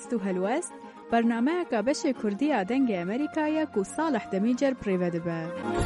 هست و هلوست برنامه که بش کردی آدنگ امریکایی که صالح دمیجر پریوده به.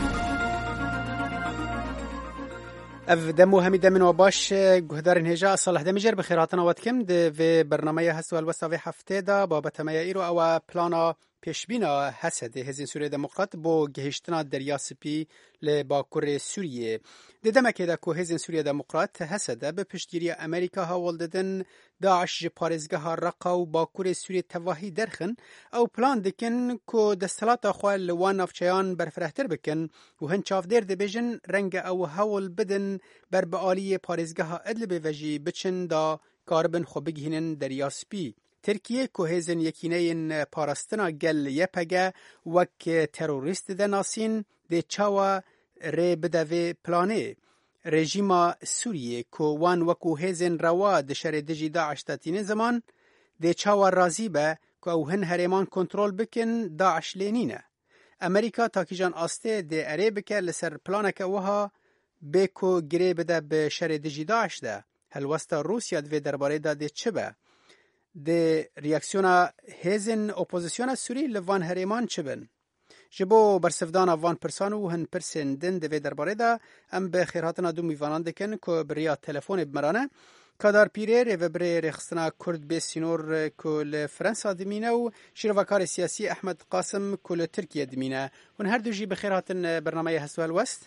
اف دمو همیده من و باش گهدارن هجا صالح دمیجر بخیراتنا واتکم ده و برنامه هست و هلوست و هفته دا بابت ایرو او پلانا پیشبینا هسته هزین سوریه دموکرات بو گهشتنا دریا سپی لباکور سوریه. دمکه دا که هزین سوریه دموکرات هسته به پشتگیری امریکا هاول دادن داعش پارزگاه رقا و باکور سوریه تواهی درخن او پلان دکن که دستلات خواه لوان نفچیان برفرهتر بکن و هن چاف دیر دبیجن رنگ او هاول بدن بر بآلی پارزگاه ادل بوجی بچن دا کاربن خو بگهینن دریا سپی. ترکیه که هزین یکینه پارستنا گل یپگه وک تروریست ده ناسین ده چاوا ری بدوی پلانه. رژیم سوریه که وان وکو هزین روا ده شر دجی داعش تاتین زمان ده چاوا رازی به که او هن هریمان کنترول بکن داعش لینینه. امریکا تاکیجان آسته ده اره بکر لسر پلانک وها بکو گره بده به شر دجی داعش ده. هلوستا روسیا دوی درباره ده چه به؟ ده ریاکسیونا هزین اپوزیسیونا سوری لوان هریمان چه بن؟ جبو برسفدان وان پرسان و هن پرسندن دوی درباره ده ام به خیراتنا دو میوانان دکن که بریا تلفون بمرانه کادار پیره ریو بری رخصنا کرد به سینور کل فرانسا دمینه و شیروکار سیاسی احمد قاسم کل ترکیه دمینه ون هر دو جی بخیراتن برنامه هستو الوست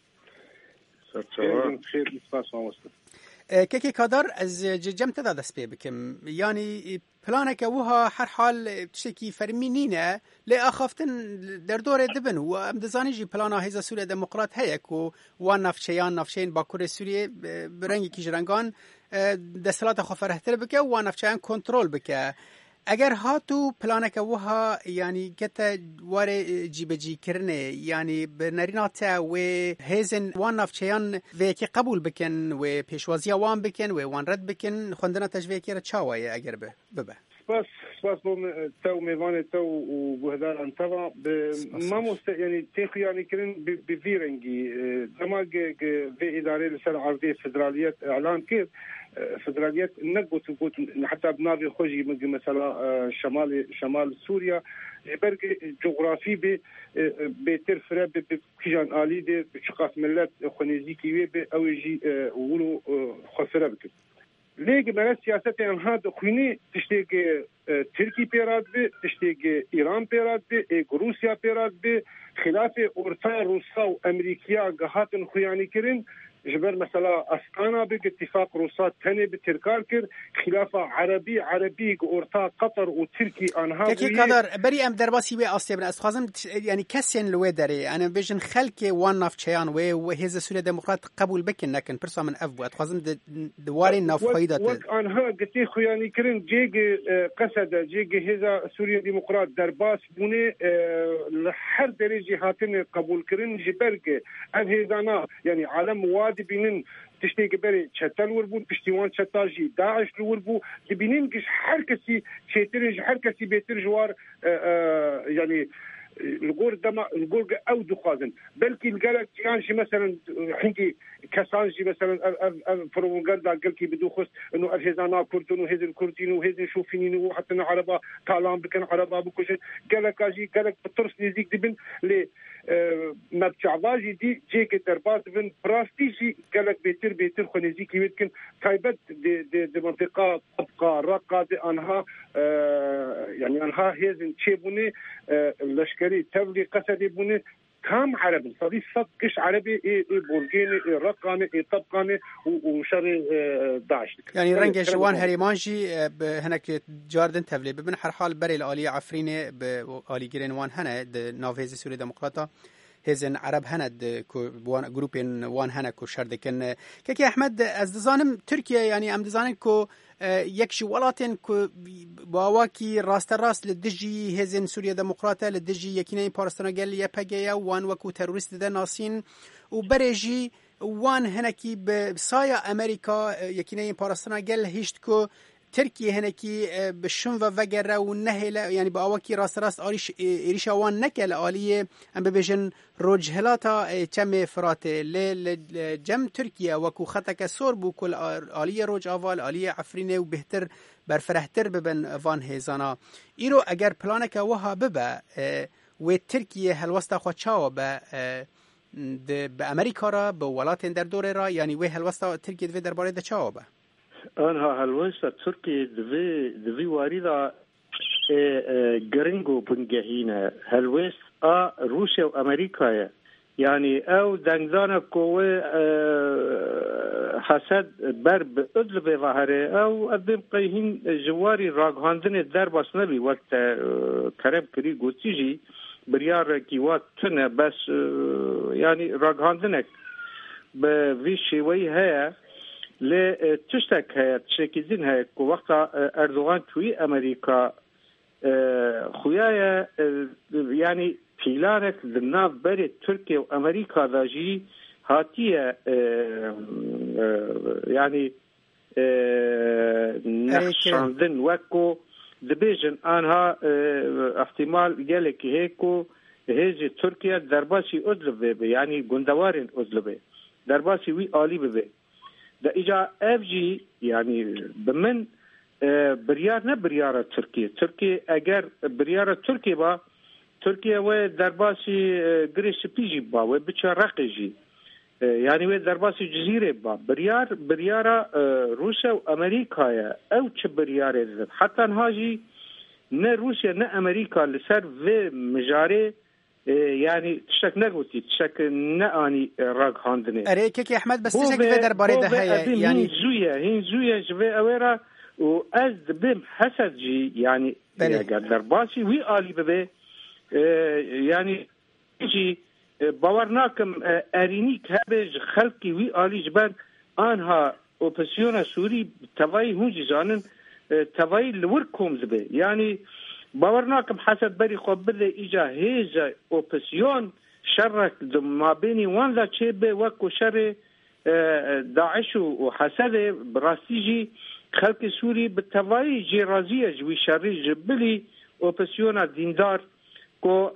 خیر که کادر از جمع تدا دست پی بکم یعنی پلانه که وها هر حال تشکی فرمینینه لی آخافتن در دور دبن و امدزانی جی پلانا هیزا سوریه دموکرات هیا که وان نفچین باکور سوریه برنگی که جرنگان دستلات خفرهتر بکه وان نفچین کنترول بکه اگر هاتو پلانه که وها یعنی گتا واره جی کرنه یعنی بنریناتا و هیزن وان نفچیان و که قبول بکن و پیشوازی وان بکن و وان رد بکن خوندنا تجویه که را چاوایه اگر ببه سپاس تو میوان تو و گهدار انتوا ما یعنی تخیانی کرن بویرنگی دماغ به اداره لسر عرضی فدرالیت اعلان کرد فدرالیت نقطة حتى بنابي خوجي مثلا شمال سوريا برق جغرافي بترفره بكيجان آلي دي بشقاس ملت خنيزيكي وي أوجي ولو خسره بكت ليك من السياسات هاد خويني تشتيك تركي بيراد بي تشتيك إيران بيراد بي روسيا بيراد بي خلاف أورتا روسا وأمريكيا قهاتن خوياني كرين جبر مثلا أسقانا بك اتفاق روسات تاني بتركار كر خلافة عربي أورتا قطر وتركي أنها كي قدر بري أم درباسي وي أصلي بن أسخازم يعني كسين لوي داري أنا بيجن خلكي وان نافشيان وهذا سوريا ديمقراط قبول بكن لكن برسا من أفو أتخازم دواري ناف خيدات أنها قتي خياني كرن جيج قصد جيج هذا سوريا ديمقراط درباس بني لحر درجة هاتن قبول كرن جبرك هذا يعني عالم بینن تشتی که بری چتل وربون پشتیوان چتاجی داعش وربو بینن که هر کسی چترج هر کسی بهتر جوار یعنی الجور او دخازن بلكي الجالك كان شي مثلا حنكي كسانجي مثلا البروباغندا قالكي بدوخس انه الهزانا كردن وهذا الكردين وهذا شوفينين وحتى عربه طالان بكن عربه بكوش قالك اجي قالك بترس نزيك دبن ل مبچعواجي دي جيك دربات بن براستيجي قالك بيتر خنزيكي يمكن تايبت دي منطقه تبقى رقه دي انها يعني انها هذا تشيبوني لشكري تبلي قسدي بوني كام عربي صديق صدقش عربي ايه بولجيني ايه رقاني ايه طبقاني وشر داعش يعني رنج جوان هريمانجي هناك جاردن تبلي ببن هر حال بري الاليه عفرينه بالي جرين وان هنا نافيز سوري ديمقراطه هزن عرب هند كو جروبين وان هنا كو شردكن كي احمد از دزانم تركيا يعني ام دزانن كو يكشي ولاتن كو باواكي راست لدجي هزن سوريا ديمقراطه لدجي يكيني بارستانا قال يا باجيا وان وكو تيرورست ده ناسين وبرجي وان هناكي بسايا امريكا يكيني بارستانا قال هيشت كو ترکیه هنکی بشون و وگره و نهله یعنی با آواکی راست ایریش وان نکل آلیه ام ببیجن روجهلاتا چم فراته جم ترکیه وکو خطک سور بو کل آلیه روج آوال آلیه عفرینه و بهتر برفرهتر ببن وان هیزانا ایرو اگر پلانک وها ببه و ترکیه هلوستا خود چاو به امریکا را به ولات در دوره را یعنی و هلوستا ترکیه دوی درباره ده چاو به آنها هلوستا ترکیه دوی واریدا گرنگو بنگهینه هلوست روسیا و امریکا يعني او دنگدان قوة حسد بر ادل به ظاهره او ادم قيهين جواري راغهاندن در باس نبي وقت كرم كري گوتيجي بريار كيوات تنه بس يعني راغهاندنك بوي شوي هيا لتشتك هيا تشكيزين هيا وقت اردوغان توي امريكا خويايا يعني پیلانک دناف بری ترکیه و امریکا داجی هاتیه یعنی نقشاندن وکو دبیجن آنها احتمال گله که هیکو هیچ ترکیه درباسی ادلبه به یعنی گندوارن ادلبه درباسی وی عالی به دا ایجا افجی یعنی بمن بریار نه بریار ترکیه اگر بریار ترکیه با ترکیه و درباسی گریش پیجی با و بچه رقیجی یعنی و درباسی جزیره با بریارا روسیا و امریکا او چه بریاره زد حتی انهاجی نه روسیا نه امریکا لسر و مجاره یعنی تشک نگوتی تشک نه آنی راگ هاندنه اره که احمد بس تشک و درباره ده هیا یعنی هین زویه جوه اویرا و از بیم حسد جی یعنی اگر درباسی وی آلی ببه يعني يجي باورناكم ارينيك هبج خلقي وي آلي جبان آنها اوبسيونا سوري تواي هونجي زانن تواي لوركم زبه يعني باورناكم حسد بري خوب بده ايجا هيجا اوبسيون شرك ما بيني وان ذا چيبه وكو شر داعش وحسد براستيجي خلق سوري بالتواي جي رازية جوي شري جبلي اوبسيونا ديندار کو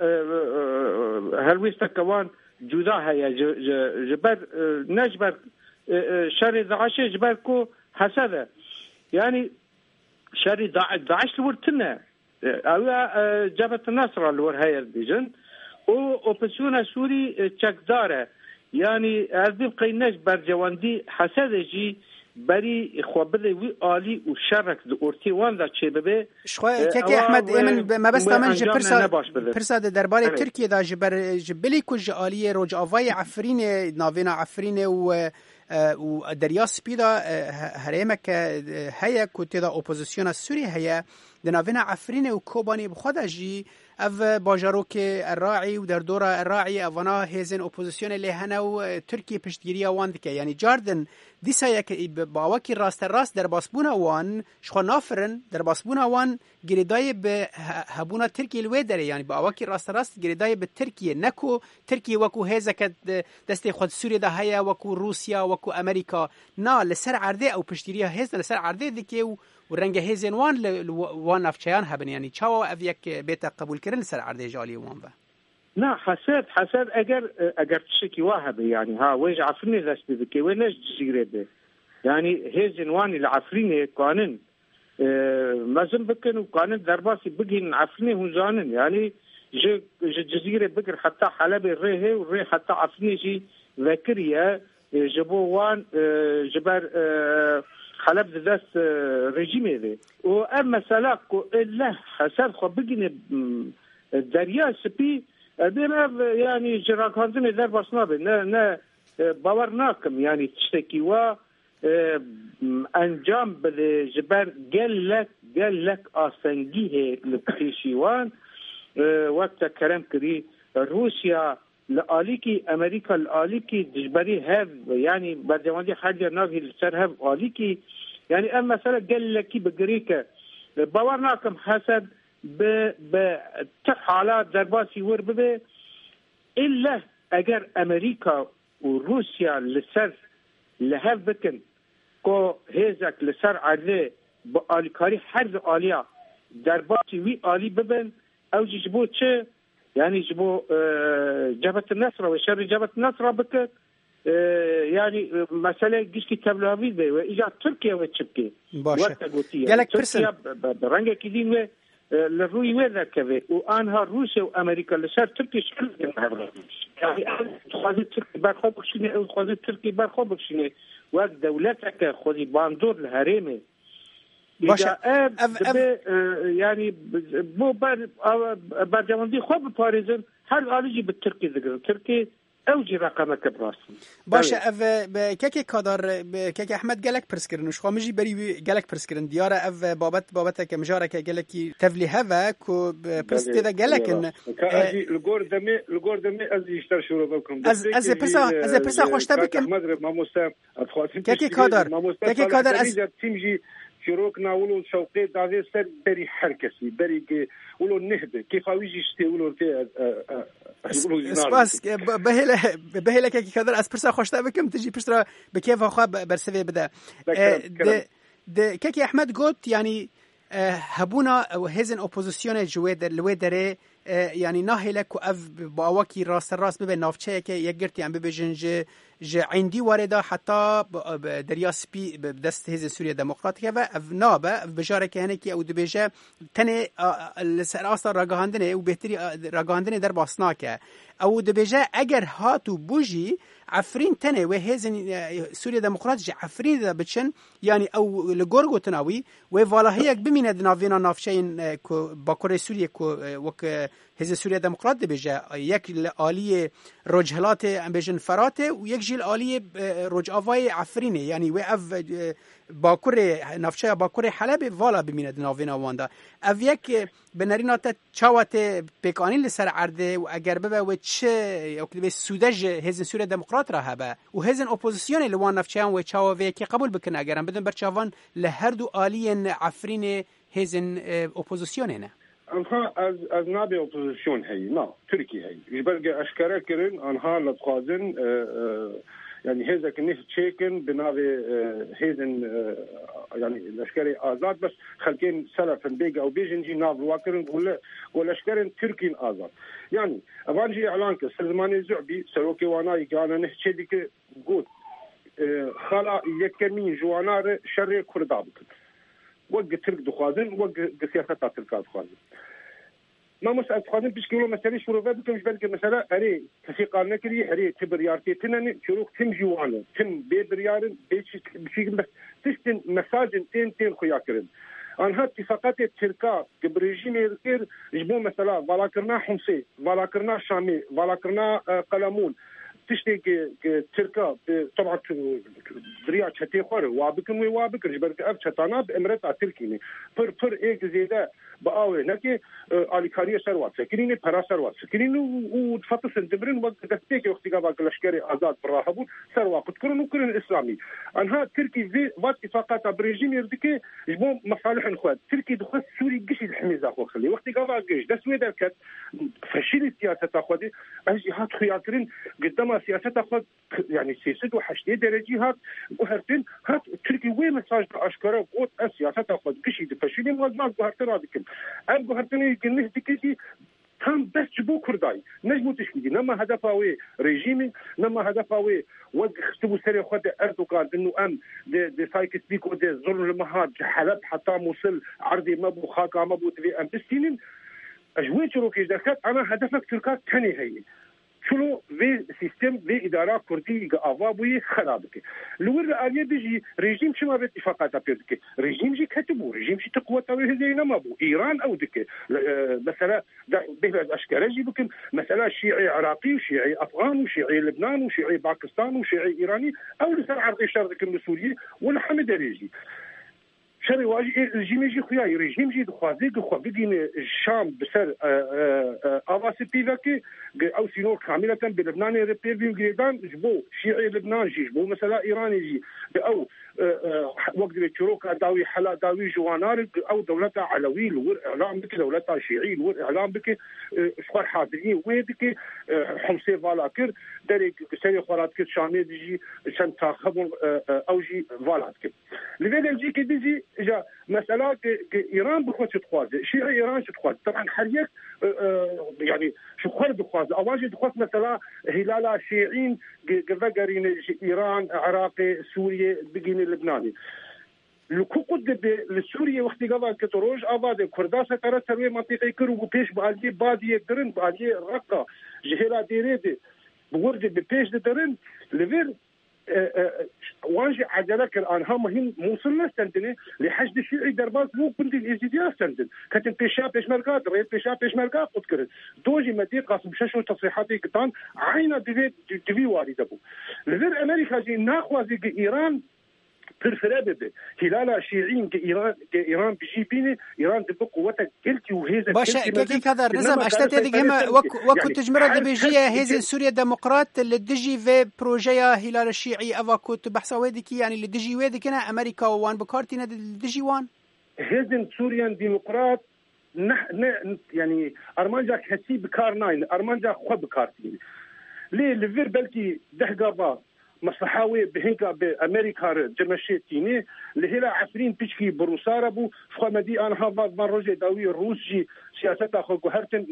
هلویستا کوان جدا هيا جبر نجبر شر داعش جبر کو حسده يعني شر داعش لورتنا او جبهة النصر لور هيا بيجن او اوبسيون سوري تشكداره يعني ازدي قيناش برجواندي حسده جي بری خوابه وی عالی و شرک دو ارتی وان دا چه ببه شخواه که احمد ایمن ما بستا من جه پرسا درباره ترکیه دا جبلی کج عالی روج آوای عفرین ناوینا عفرین و دریا سپیدا هریمک هیا کتی دا اپوزیسیون سوری هیا دناوینا عفرین و کوبانی بخواد جی او باجاروک الراعي و در دور الراعي اونا هیزن اپوزیسیون لهنه و ترکیه پشتگیری وان دکه یعنی جاردن دیسا یک باوکی راست در باسبونا وان شخوا نافرن در باسبونا وان گریدای به هبونا ترکیه الوی داره یعنی باوکی راست گریدای به ترکیه نکو ترکیه وکو هیزکت دسته خود سوری ده هیا وکو روسیا وکو امریکا نا لسر عرده او پشتگیری هیزن لسر عرده دکه و رنگ هیزن وان نفچیان هبن یعنی چاوا او یک بیت قبول کردن لسر عرده جالی وان و نا حسد اگر تشكي واهب يعني ها ويج عفريني دست بكي وينش جزيره به يعني هيزن واني العفريني قانون لازم بكن وقانون درباسي بقين عفريني هو زانن يعني جزيره بكر حتى حلب الريه والريه حتى عفريني جي ذكريه جبو وان جبر حلب دست رژیمه ده و اما سلاق الا حسد خو بقين دریا سپی دیم يعني جراك هندن در بسنا به نه باور ناکم يعني تشتكي و انجام بده جبر گلک آسنگیه لکتیشیوان وقت کرم کری روسیا لآلیکی امریکا لآلیکی دجبری هف يعني برجواندي حاجة ناغي لسر هف آلیکی يعني اما مثلا گلکی بگریکه باور ناکم حسد به حالات درباسی ور ببه الا اگر امریکا و روسیا لسر لهف بکن کو هیزک لسر عرضه با آلیکاری حرز آلیا درباسی وی آلی ببن او جبو چه يعني جبو جبهة النصر وشر جبهة النصر بك يعني مسألة جيش تبلغي به وإجا تركيا وتشبكي باشا تركيا برنجة كدين للروي وين كذا وأنها روسيا وأمريكا لسر تركيا شكل يعني خذ تركيا برخوبك شنو خذ تركيا برخوبك شنو وقت دولتك خذي باندور الهرمي باشا يعني بو بعد جواندي خوب باريزن هل آلجي بالتركي ذكر تركي اوجي رقمك براسي باشا اف كيكي قدر كيكي احمد قالك برسكرن وش خامجي بري قالك برسكرن دياره اف بابتك مجارك قالك تفلي هذا كو برست ذا قالك ان كاجي الجور دمي از يشتر شروع بكم از برسا خوش تبك مدرب ما مستم كيكي قدر از تيمجي شروك ناولو شوقي دافي سر بري حركسي بري كي ولو نهبه كيف ويجي يشتي ولو تي سپاس بهله که کدر از پرسا خوشته بکم تجی پشترا به کیف خو برسوی بده د کی احمد گوت یعنی هبونا هزن اپوزیسیون جوید لودره یعنی ناهلک و اف با وکی راست به نافچه که یک گرتی ام ببجن ج عندي ورده حتى دريا سبي بدست هز سوريا ديمقراطيه و نابه بجاره هنكي او دبيجه تني السراسه راغاندنه و بهتري راغاندنه در باسناكه او دبيجه اگر هاتو بوجي عفرين تنه و هزن سوريا ديمقراطيه عفرين ده بتشن يعني او لغورغو تناوي و فوالا هيك بمينه نافينا نافشين باكور سوريا كو وك هز سوريا ديمقراط دبيجه يك الاليه رجهلات ام بيجن فراته و يك جيل آلی روج آوای عفرینه یعنی و اف باکور نفشه باکور حلب والا بمینه ناوینا واندا اف یک بنرینات چاوت پیکانی لسر عرده و اگر به و چه اکتب سودج هزن سوریه دموکرات را هبه و هزن اپوزیسیون لوان نفشه و چاوه کی قبول بکن اگرم بدون برچاوان لهر دو آلی عفرین هزن اپوزیسیونه نه آنها از نابی اپوزیسیون هی نه ترکی هی جبرگ اشکره کردن آنها لطخازن يعني هذا كنيه تشيكن بناوي هيزن يعني الاشكال آزاد بس خلكين سلفن بيجا او بيجنجي ناف واكرن ولا اشكال تركين آزاد يعني ابانجي اعلان كسلماني زعبي سلوكي وانا كان نحكي ديك قلت خلا يكمين جوانار شر كردابك وقت ترك دخازن وقت سياسه ترك دخازن ما مسألة خادم بيشكلوا مثلا شروع بكم مش بالك مثلا أري كثيقة نكري أري تبريارتي تنن شروع تم جوانه تم ببريارن بشيء بس تشتن مساجن تين خياكرن أنها اتفاقات التركا كبريجين يذكر جبوا مثلا ولا كرنا حمصي ولا كرنا شامي ولا كرنا قلمون تشتي تركا طبعا دريا تشتي خور وابكن جبرك أب شتانا بأمرت تركيني پر إيك زيادة بقاوي نكى آليكارية سروات سكريني برا سروات سكريني وتفتح سندبرين وقت دستيك وقت جابك لشكري آزاد براهبون سروات كتكرن وكرن الإسلامي أنها تركي في وقت اتفاقات بريجين يردك جبوا مصالح نخوات تركي دخل سوري جيش الحميزة خو خلي وقت جابك جيش ده سويدا كات فشيل السياسة تأخذ أجي هات خيارين قدام السياسة تأخذ يعني سياسة وحشتي درجة هات وهرتين هات تركي وين مساج أشكره قوت السياسة تأخذ جيش فشيل وزمان وهرتين هذيك أبغى هرتني يقول دكتي هم بس جبوا كرداي نجمو تشكيدي نما هدفه ريجيمي نما هدفه وختبوا سري خد أردوغان إنه دي سايكس بيكو دي ظلم المهاد حلب حتى موصل عرضي مبو خاكا مبو تبي بسينين أجوين شروكيش دكت أنا هدفك تركات تاني هي شنو في سيستم في إدارة كردي أفابوي خرابك لور الآلية بيجي ريجيم شما باتفاقات أبيدك ريجيم جي كتبوا ريجيم شي تقوى تاويه زينا مابو إيران أو دك مثلا بهذا الأشكال يجي بكم مثلا شيعي عراقي وشيعي أفغان وشيعي لبنان وشيعي باكستان وشيعي إيراني أو لسر عرضي شرطك السوري والحمد ريجي شري واجي الرجيم يجي خويا ريجيم جي دخوازي خو بدين الشام بسر اواسي بيفكي او سينو كامله بلبنان ريبيربي وغيدان جبو شيعي لبنان جبو مثلا ايراني جي او وقت بتشروك داوي حلا داوي جوانار او دولتها علوي لور اعلام بك دولتها شيعي لور اعلام بك شخر حاضرين ويدك حمصي فالاكر دري سري خرات شامي ديجي عشان تاخذون اوجي فالاتك لذلك جي كديجي اجا مساله ايران بخوت تخوازه شيعة ايران تخواز طبعا حريك يعني شو خرد تخواز اواجه تخواز مثلا هلال شيعين قرين ايران عراق سوريا بقين لبناني لكو قد لسوريا وقت قضاء كتروج آباد كرداسة ترى سروي منطقة كرو بيش بألي بادية درن بألي رقة جهلا ديريدي بورد ببيش درن لفير واجي عجلك الآن هم هين موصلنا سندني لحشد الشيعي درباز مو بندي الإزدياد سندن كتن بيشا بيشمرقات ريت بيشا بيشمرقات قد كرد دوجي مدي قاسم ششو تصريحاتي كتان عينا دفي وارد أبو لفير أمريكا جي ناخوازي إيران بالفرابة هلال شيعين إيران بيجي بيني إيران تبقى قوتها قلتي وهذا باشا كيف هذا النظام اشتات هذه كما وكو تجمرة بيجي هذه سوريا ديمقراط اللي تجي في بروجيا هلال الشيعي أفاكو تبحث ويدك يعني اللي تجي ويدك هنا أمريكا وان بكارتين اللي تجي وان هذا سوريا ديمقراط يعني أرمانجا حسي بكار ناين أرمانجا خو بكارتين ليه لفير بلكي دحقابا مصلحاوي بهنكا بأمريكا جمشيتيني لهلا عفرين بيشكي بروسارة بو فخمدي أنا هذا مروجة داوي الروسي سياسة أخو جهرتن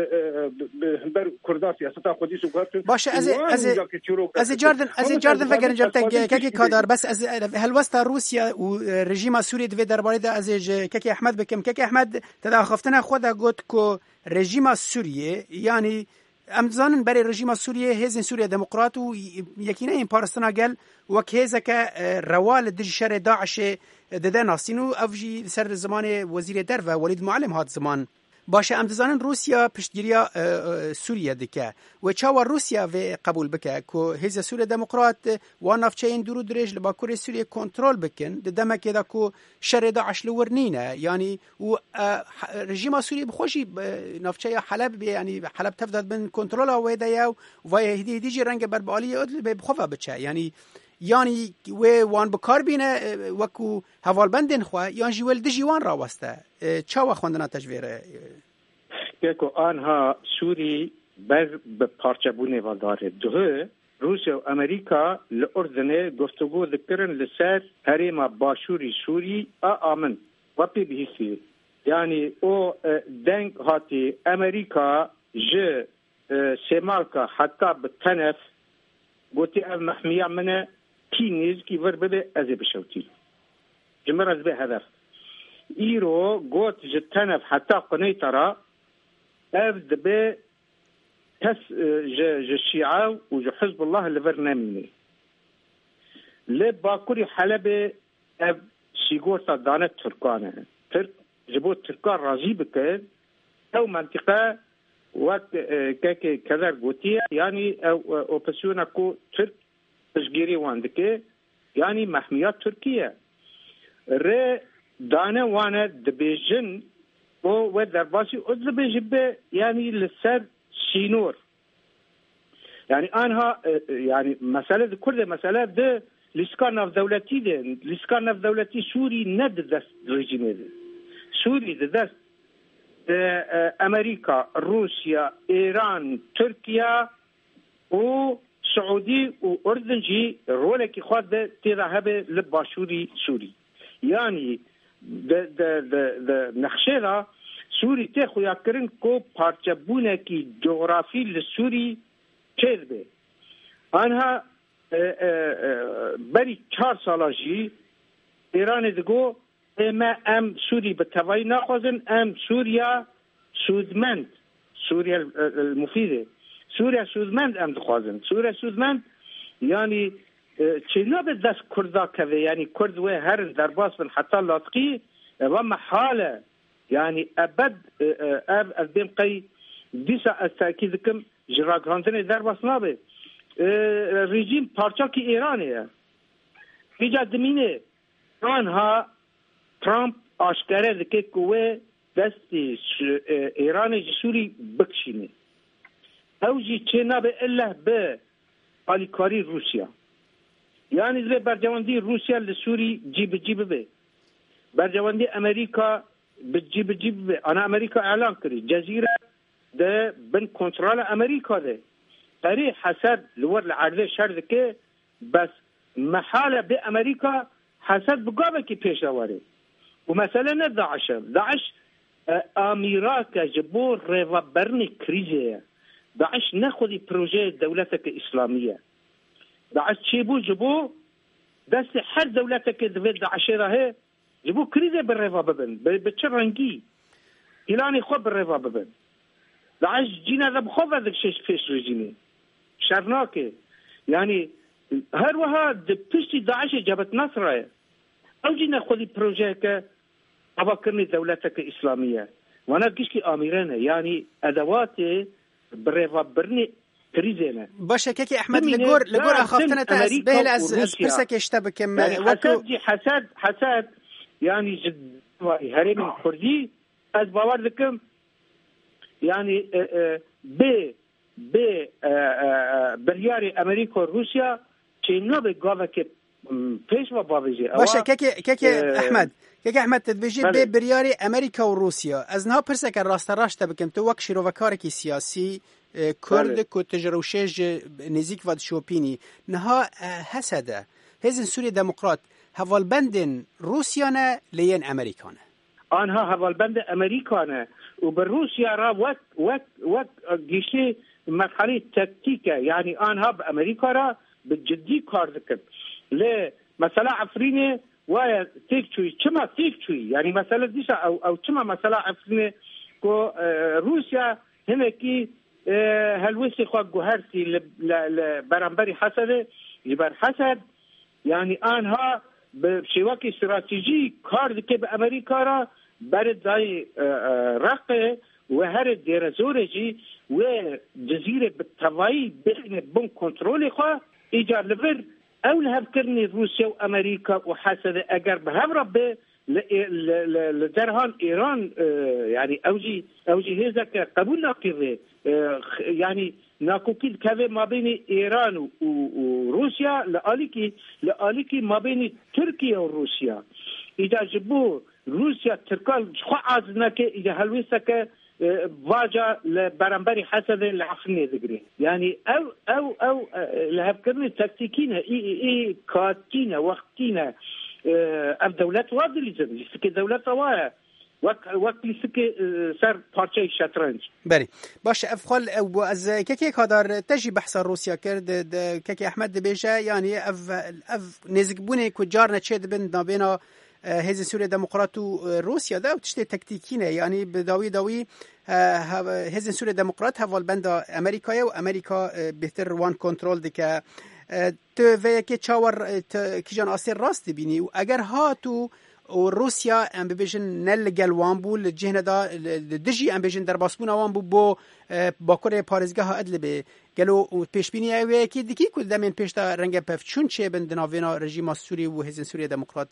بهنبر كردا سياسة أخو ديسو جهرتن باش أز جاردن فكر جبتك كي كادر بس هل وسط روسيا ورجيم سوريا في دربارة أز كي أحمد بكم كي أحمد تداخفتنا خدا قلت كو رجيم سوريا يعني امزان برای رژیم سوریه هزین سوریه دموکرات و یکینا این پارستنا گل وک هزک روال دج شر داعش دده ناسینو افجی سر زمان وزیر درو ولید معلم هات زمان باشه امزان روسیا پشتگیری سوریه دکه و چاو روسیا و قبول بکه کو هز سوریه دموکرات و نافچین درو درج لباکور سوریه کنترل بکن دمه که دا کو شر داعش لورنینه يعني و رژیم سوریه بخوشی نافچه حلب يعني حلب تفضل بن کنترل و دیا و هدی دیجی رنگ بربالی ادل بخوفه بچه يعني وان بکار بینه وکو حوالبندن خوا یان جیول دجیوان را واسطه چاو خوندنا تجویره که آنها سوری بر به پارچه بونه و داره ده روسیا و امریکا لأردنه گفتگو ذکرن لسر حریم باشوری سوری آمن و پی بهیسی يعني او دنگ هاتی امریکا ج سمالکا حتی بتنف گوتی او محمیه منه كينيز كي فربده أزي بشوتي جمرة زبي هدف إيرو قوت جتنف حتى قنيطرة أفد بي تس الشيعة وجو حزب الله اللي فرناميني لباكوري حلبة أف سيقور صدانة تركانة ترك جبوت تركان راجي بكد أو منطقة وقت كاكي كذا قوتية يعني أو بسيونا كو ترك تشجيري واندكي يعني محميات تركيا ر دانا وانا دبيجن و درباسي ادبيجبه يعني لسر سينور يعني انها يعني مساله كل مساله ده لسكان دولتي ده لسكان دولتي سوري ند دست رژیم ده سوري دست امريكا روسيا ايران تركيا و سعودي وأردن جي رولك خاد تذهب لباشوري سوري يعني د نخشلا سوري تاخو يكرن كو بارتشبونا كي جغرافي للسوري كذبه أنها بري 4 سال جي إيران دقو إما أم سوري بالتبعي ناخذن أم سوريا سودمند سوريا المفيدة سوريا سودمند ام دخوازن سوريا سودمند يعني چنا به دست کردا كذا يعني كرد و هر درباس من حتى لاطقي وما حاله يعني ابد اب بين قي ديسا التاكيدكم جراغاندن درباس نابه رژیم پارچاکی ایرانه ایجاد دمینه آنها ترامپ آشکاره دکه کوه دستی ایران سوری بکشینه اوجي چنا به الا به آلیکاری روسیا يعني زي برجواندي روسيا لسوري جيب به برجواندي امريكا بتجيب به انا امريكا اعلان كري جزيره ده بن كنترول امريكا ده طريق حسب لور العرض شركه بس محاله بامريكا حسب بقابه كي پیش اوره ومثلا داعش اميراك جبور ريفا برني كريزيه داعش ناخذ بروجي دولتك الاسلاميه داعش تشيبو جبو داس حد دولتك داعش راهي جبو كريزه بالريفا ببن بتشرنجي إلاني خب بالريفا ببن داعش جينا ذا بخوف هذاك الشيء فيش رجيمي شرناكي يعني هر وها بتشتي داعش جابت نصره او جينا خذي بروجيك افكرني دولتك الاسلاميه وانا كشكي اميرانه يعني ادواتي بريفا برني كريزينا باشه كيكي احمد لغور اخافتنا تاس به از برسك يشتبك يعني حسد يعني جد هرم الكردي از باور لكم يعني برياري امريكا وروسيا چينو بگاوك پیش و باوجه باشه كيكي احمد تدبيجي برياري امريكا وروسيا از نها پرسك راست بكم تو وك شيروكاركي سياسي كرد كو تجروشيج نزيك ود شوبيني نها حسده هزن سوري ديمقراط هوالبندن روسيانا لين امريكانا آنها هوالبند امريكانا وبالروسيا را وقت جيشي مرحله تكتيكه يعني آنها بامريكا را بجدي کار دکن ل مثلا عفرینه و تیکچوی چما تیکچوی يعني مثلا دیشا او چما مثلا عفرینه کو روسيا همکی هلوسي خو گوهرتی برانبری حسد يبر حسد يعني آنها بشواكي استراتيجي کار دکه بامريكا را برد دای رقه و هر دیر زورجی و جزیره بالطوایی بخنه بون کنترول خواه ایجار لفر او لهفكرني روسيا وامريكا وحسد اگر بهم ربه لدرهان ايران يعني اوجي هذاك قبول ناقضه يعني ناكوكيل كذا ما بين ايران وروسيا لاليكي ما بين تركيا وروسيا اذا جبوا روسيا تركال خو عازنك اذا هلوسك واجا لبرانبري حسد العفني ذكري يعني او لهفكرني تكتيكينا اي كاتينا وقتينا اف دولت وادلي زبي سكي دولت وايا وقت لسكي صار بارچه شطرنج بري باش افخال او از كيكي قدر تجي بحث روسيا كرد كيكي احمد بيجا يعني اف نزقبوني كجارنا تشد بين نابينا هزي سوريا ديمقراط روسيا ده وتشتي تكتيكينه يعني بداوي هزي سوريا ديمقراط هوالبند امريكا وامريكا بهتر وان كنترول دك تو ويكي تشاور كيجان اسير راست بيني واگر هاتو وروسيا ام بيجن نلقل وامبو الجهنه دا دجي ام بيجن درباسبونا وامبو بو باكوري باريزگاه ادلبه قالوا بيشبيني ويكي دكي كل دمن بيشتا رنگ بفچون چه بندناوينا رژیم سوري و هزي سوريا ديمقراط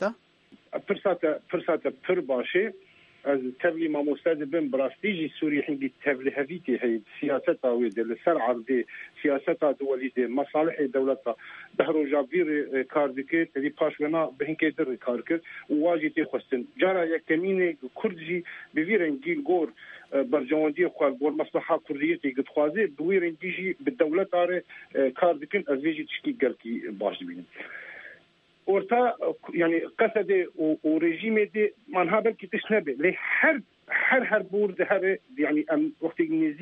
فرصة پر باشه از تبلی ما مستعد بن براستيجي سوري حين تبلی هفيتي هي سياسة ويد لسر عرض سياسة دولية مصالح دولتها دهرو جابير كاردكي اللي باشونا بهنك در كاركر وواجتي خستن جرا يكمينه كردجي بفيرن جيل غور برجواندي خال بور مصلحه كرديتي قد خوازي بويرن ديجي بالدوله دار كاردكن ازيجي تشكي قالكي باش بين ورتا يعني قصد وريجيم دي منها بلكي تشنبه لي هر بورد هر يعني ام وقت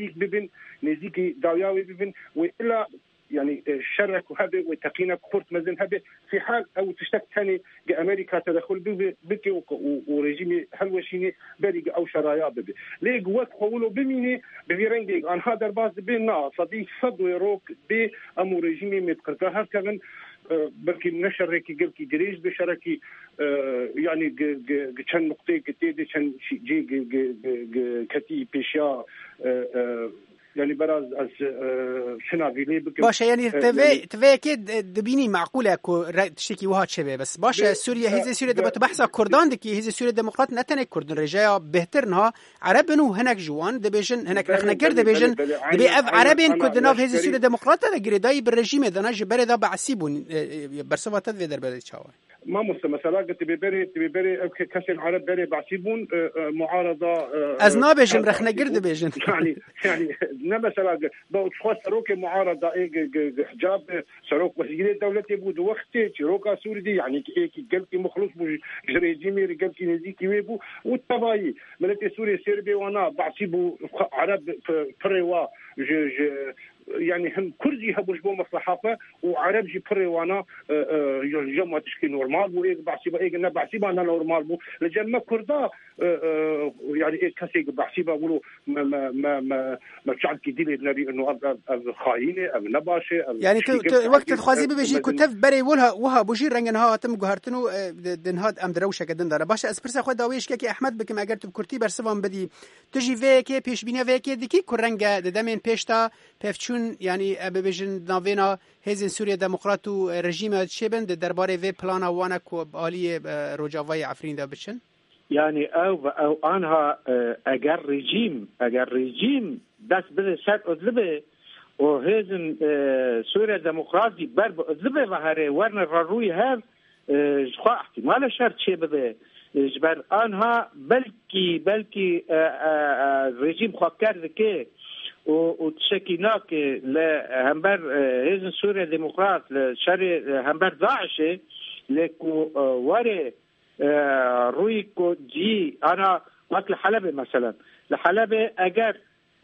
نزيكي داوياوي ببن والا يعني شرك وهذا وتقينا كورت مزن هذا في حال او تشتك ثاني امريكا تدخل بكي وريجيم هلوشيني بريق او شرايا ببي لي قوات قولوا بميني بفيرنجي ان هذا الباز بينا صديق صدو يروك بي ام ريجيمي متقرقه هكذا بلكي نشركي قلكي جريج بشركي يعني كان نقطه كتير كان جي كتي بيشيا يعني براز از شناغيلي باشه يعني تفي اكيد دبيني معقوله كو تشتكي وهات شبه بس باشه سوريا هي سوريا دبت بحثا كردان دكي هي سوريا ديمقراط نتنك كردن رجايا بهترنها عربنو هناك جوان دبيجن هناك رخنا كرد دبيجن دبي عربين كردنا في سوريا ديمقراط ده غريداي بالرجيم ده نج بردا بعسيبون برسوا تدوي در بلد چاوا ما مثلا قلت ببري كاس العرب بري بعتبون معارضه از نابجم رخنا قرد بيجن يعني مثلا بخوا سروك معارضه حجاب سروك وزير الدوله بود وقت شروكا سوري يعني كي قلت مخلص ريجيمي قلت نزيكي ويبو والتباي ملتي سوريا سيربي وانا بعتبو عرب بريوا يعني هم كردي هبوش بو مصلحه وعرب جي بريوانا جمع تشكيل نورمال وايق بعسيبه ايق انا بعسيبه انا نورمال بو لجمع كردا يعني ايق كاسي بعسيبه يقولوا ما شعب كيدير النبي انه خاينه ام نباشه يعني وقت تخازي بيجي كتف بري وها بوجي رنگنها تم گهرتنو دنهاد ام دروشه کدن داره باشه اسپرس خود داویش که احمد بکم اگر تو کرتی برسوام بدی تجي وکی پیش بینی وکی دکی کرنگ دمن پیشتا پفچون يعني ببيجن نافينا هزين سوريا ديمقراطو رژیم شبن درباره و پلانا وانا کو عالی روجاوای عفرین دا بچن يعني او انها اگر رژیم دست بده سر ادلبه و هزين سوريا ديمقراطي برب ادلبه و هره ورن روی هر خو احتمال شرط چه بده جبر انها بلکی رژیم خو کرد که وتشكيناك لهمبر هزن سوريا ديمقراط لشري همبر داعش لكو وري رويكو جي انا وقت الحلبة مثلا الحلبة اجر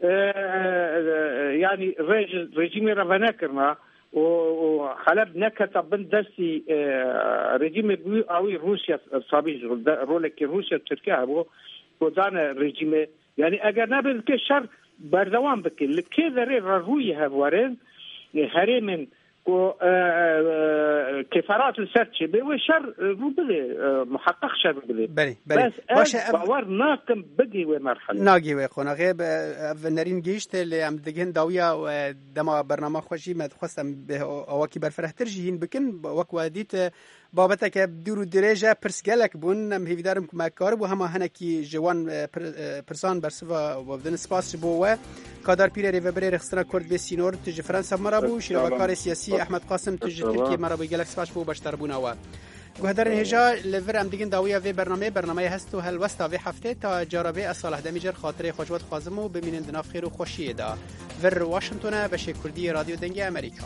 يعني رجيمي رفناكرنا وحلب نكت بن دستي رجيمي بيو اوي روسيا صابيج رولك روسيا تركيا بو ودانا رجيمي يعني اجر نابل كشر بردوام بكل لكي ذري روي هفورين هريمن و كفارات السرتش بوشر روبلي محقق شر روبلي بس باور ناكم بقي ومرحله ناقي ويخونا غيب نرين جيشت اللي عم دقين داوية ودما برنامج خوشي ما تخصم بواكي برفرح ترجيين بكن وكوا ديت بابتك بدورو درجة برسجلك بون هم هيدارم كم كارب وهم هناكي جوان برسان برسوا وبدن سباس بوه قدر بير ريفبري رخصنا كرد بسينور تجي فرنسا مرابو شلوكار سياسي أحمد قاسم تجي تركيا مرابو جالك سباس بو باشتربونا و وهدر هجا لفر ام دیگن داویه و برنامه هستو هل وستا و هفته تا جاربه صالح دمیجر خاطره خوشوت خازمو ببینن دناف خیر و خوشی دا ور واشنطن بشه کردی رادیو دنگ امریکا.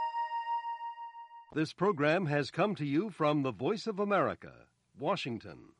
This program has come to you from the Voice of America, Washington.